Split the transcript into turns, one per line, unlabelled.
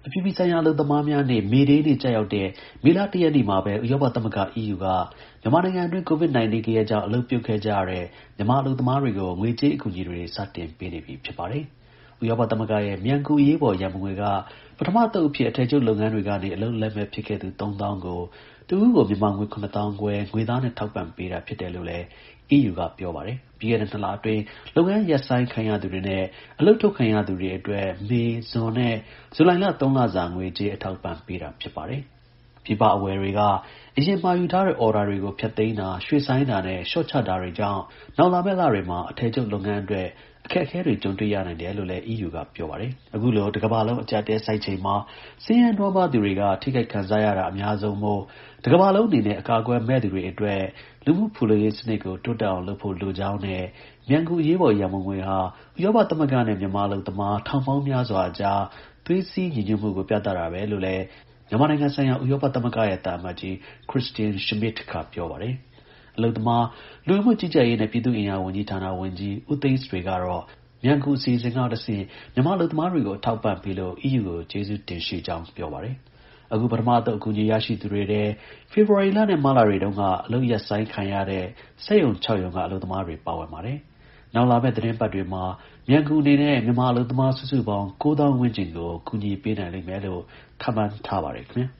အပြည်ပြည်ဆိုင်ရာအလုပ်သမားများနေ့ မေဒေးနေ့ကျရောက်တဲ့ မေလ 1 ရက်နေ့မှာပဲ ဥရောပသမဂ္ဂ EU က မြန်မာနိုင်ငံအတွင်း COVID-19 ဂယက်ကြောင့် အလုပ်ပြုတ်ခဲ့ကြရတဲ့ မြန်မာအလုပ်သမားတွေကို ငွေကြေးအကူအညီတွေ စတင်ပေးနေပြီ ဖြစ်ပါတယ်။ ဥရောပသမဂ္ဂရဲ့ မြန်ကူအရေးပေါ် ရန်ပုံငွေက ပထမအသုတ်အဖြစ် အထည်ချုပ်လုပ်ငန်းတွေကနေ အလုပ်လက်မဲ့ဖြစ်ခဲ့သူ ၃၀,၀၀၀ ကို တစ်ဦးကို မြန်မာငွေ ၇၅,၀၀၀ ငွေသားနဲ့ ထောက်ပံ့ပေးတာ ဖြစ်တယ်လို့လည်း EU က ပြောပါတယ်။ ပြီးခဲ့တဲ့ ၂ လအတွင်း လုပ်ငန်းရပ်ဆိုင်းခံရသူတွေနဲ့ အလုပ်ထုတ်ခံရသူတွေအတွက် မေ၊ ဇွန်နဲ့ ဇူလိုင်လ ၃ လစာ ငွေကြေး အထောက်အပံ့ပေးတာ ဖြစ်ပါတယ်။ ပြည်ပအဝယ်တွေက အရင်မှာယူထားတဲ့ အော်ဒါတွေကို ဖျက်သိမ်းတာ၊ ရွှေ့ဆိုင်းတာနဲ့ လျှော့ချတာတွေကြောင့် နောက်လာမယ့်လတွေမှာ အထည်ချုပ်လုပ်ငန်းအတွက် အခက်အခဲတွေ ကြုံတွေ့ရနိုင်တယ်လို့လည်း EU က ပြောပါတယ်။ အခုလို တစ်ကမ္ဘာလုံး အကျပ်အတည်းဆိုက်ချိန်မှာ ဆင်းရဲနွမ်းပါးသူတွေက ထိခိုက်ခံစားရတာ အများဆုံးမို့ တစ်ကမ္ဘာလုံးအနေနဲ့ အကာအကွယ်မဲ့သူတွေအတွက် လူမှုဖူလုံရေးစနစ်ကို တိုးတက်အောင်လုပ်ဖို့ လိုကြောင်းနဲ့ မြန်ကူ အရေးပေါ် ရန်ပုံငွေဟာ ဥရောပသမဂ္ဂနဲ့ မြန်မာအလုပ်သမား ထောင်ပေါင်းများစွာအကြား သွေးစည်းညီညွတ်မှုကို ပြသတာပဲလို့လည်း မြန်မာနိုင်ငံဆိုင်ရာ ဥရောပသမဂ္ဂရဲ့ သံအမတ်ကြီး Christian Schmidt က ပြောပါတယ်။ အလုပ်သမား၊ လူဝင်မှုကြီးကြပ်ရေးနဲ့ ပြည်သူ့အင်အားဝန်ကြီးဌာန ဝန်ကြီး ဦးသိန်းဆွေကတော့ မြန်ကူ အစီအစဉ်ကတဆင့် မြန်မာအလုပ်သမားတွေကို အထောက်အပံ့ပေးလို့ EU ကို ကျေးဇူးတင်ရှိကြောင်း ပြောပါတယ်။ အခု ပထမအသုတ် အကူအညီရရှိသူတွေထဲ ဖေဖော်ဝါရီလနဲ့ မတ်လတွေတုန်းက အလုပ်ရပ်ဆိုင်းခံရတဲ့ စက်ရုံ ၆ ရုံက အလုပ်သမားတွေ ပါဝင်ပါတယ်။ နောက်လာမယ့် သီတင်းပတ်တွေမှာ မြန်ကူအနေနဲ့ မြန်မာအလုပ်သမား စုစုပေါင်း ၉၀,၀၀၀ ဝန်းကျင်ကို ကူညီပေးနိုင်လိမ့်မယ်လို့ ခန့်မှန်းထားပါတယ် ခင်ဗျာ။